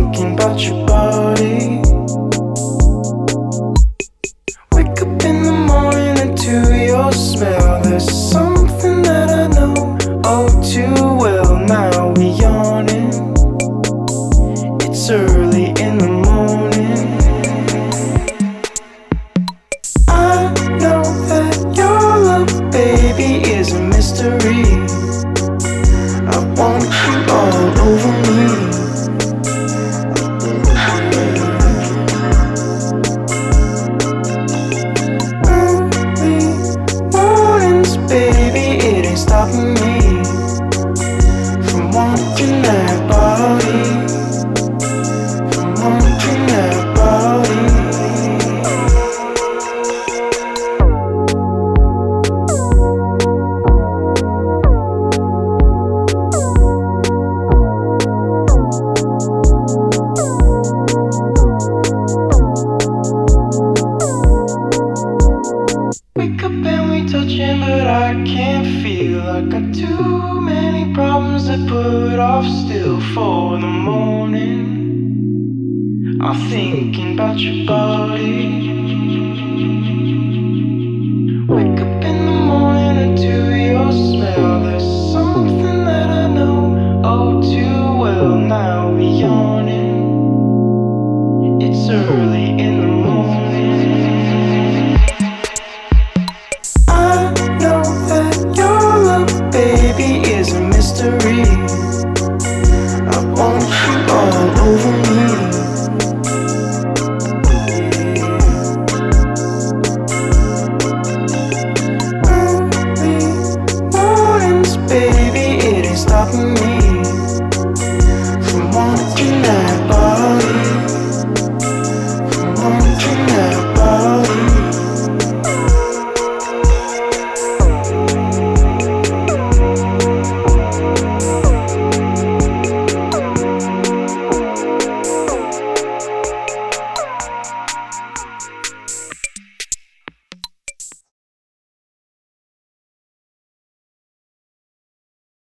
thinking about your body. Wake up in the morning and to your smell. There's something that I know oh too well. Now we're yawning. It's early in the morning. I know that your love, baby, is a mystery. I want you all over me. Early mornings, baby, it ain't stopping me from wanting that body, from wanting that body. Wake up and we touching, but I can't feel. I got too many problems to put off still for the morning. I'm thinking about your body.